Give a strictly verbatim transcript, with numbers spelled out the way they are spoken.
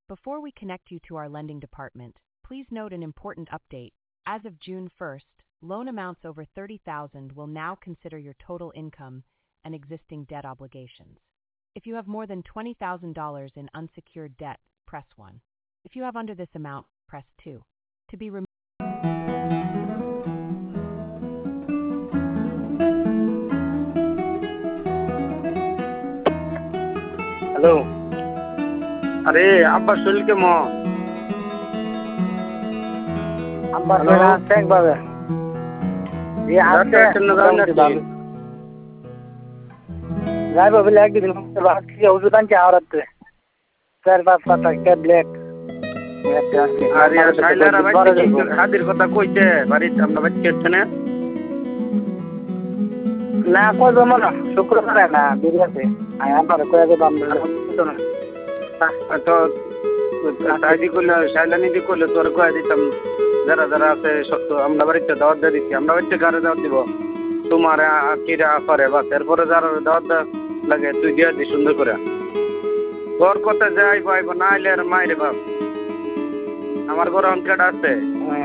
Before we connect you to our lending department, please note an important update. As of June first, loan amounts over thirty thousand dollars will now consider your total income and existing debt obligations. If you have more than twenty thousand dollars in unsecured debt, press one. If you have under this amount, press two. To be removed. Hello, আরে আব্বার শরীর কেমন? আব্বার শরীর আছে একভাবে। এই আজকে যাইব বলে একদিন ভাবছি ওষুধ আনছি আওড়াতে চার পাঁচ পাতা ট্যাবলেট। আরে সাইলারা ভাই হাদির কথা কইছে বাড়িতে আমরা বাচ্চা হচ্ছে না না কইব না শুক্রবারে না বিরিয়াতে আই আবার কয়ে দেব আমরা তো তাইদি করলে সাইলানি দি করলে তোর কয়ে দিতাম যারা যারা আছে সত্য আমরা বাড়িতে দাওয়াত দিয়ে দিচ্ছি আমরা বাড়িতে কারে দাওয়াত দিব তোমার কিরা করে বাস এরপরে যারা দাওয়াত লাগে তুই দিয়ে দিস সুন্দর করে তোর কথা যাইব আইব না আইলে আর মাইরে বাপ আমার ঘরে অঙ্কেটা আছে